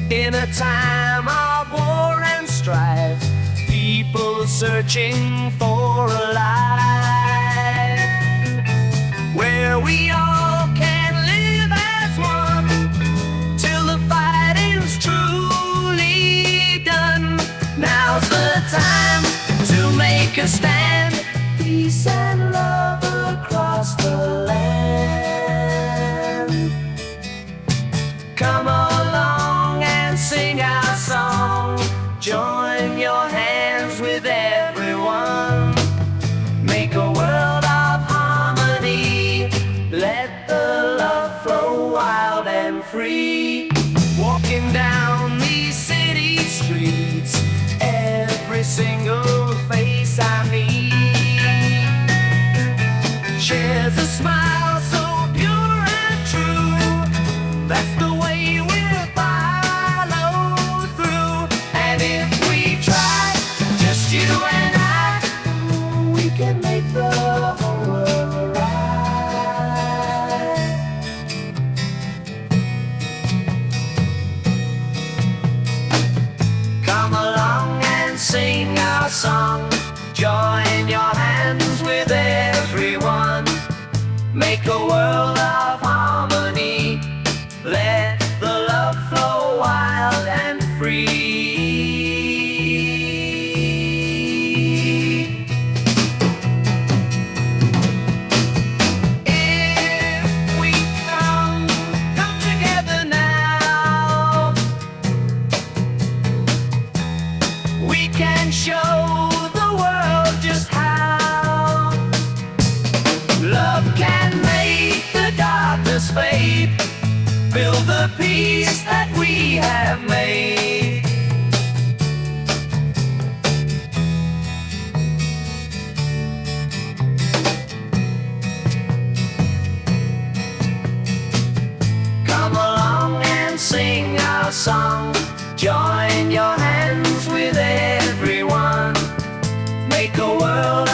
In a time of war and strife, people searching for a life where we all can live as one till the fighting's truly done. Now's the time to make a stand, peace and love across the land. Come along and sing our song, join your hands with everyone, make a world of harmony, let the love flow wild and free. Walking down these city streets, every single face I meet shares a smile so pure and true. That's the way we'll follow through. And if we try, just you and I, we can make the whole world right. Come along and sing our song, join your hands with everyone, make a world of harmony, let the love flow wild and free. If we come together now, we can show the world just how love can make the darkness fade, build the peace that we have made. Come along and sing our song, join your hands with everyone, make a world